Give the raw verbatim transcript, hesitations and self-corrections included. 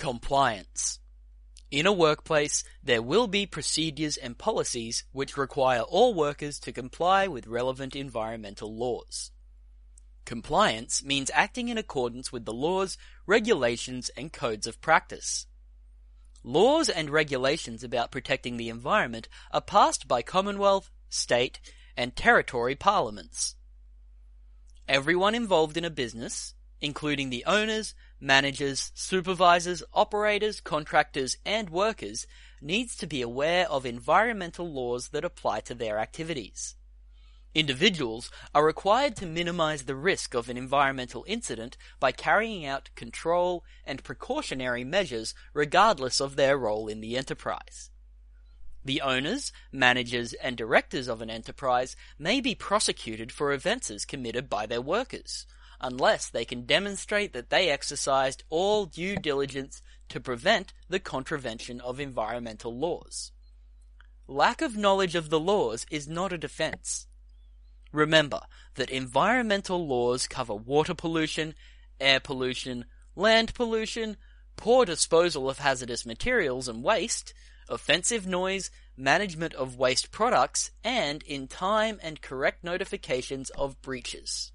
Compliance. In a workplace, there will be procedures and policies which require all workers to comply with relevant environmental laws. Compliance means acting in accordance with the laws, regulations, and codes of practice. Laws and regulations about protecting the environment are passed by Commonwealth, state, and territory parliaments. Everyone involved in a business, including the owners, managers, supervisors, operators, contractors, and workers, needs to be aware of environmental laws that apply to their activities. Individuals are required to minimize the risk of an environmental incident by carrying out control and precautionary measures regardless of their role in the enterprise. The owners, managers, and directors of an enterprise may be prosecuted for offences committed by their workers, unless they can demonstrate that they exercised all due diligence to prevent the contravention of environmental laws. Lack of knowledge of the laws is not a defence. Remember that environmental laws cover water pollution, air pollution, land pollution, poor disposal of hazardous materials and waste, offensive noise, management of waste products, and in time and correct notifications of breaches.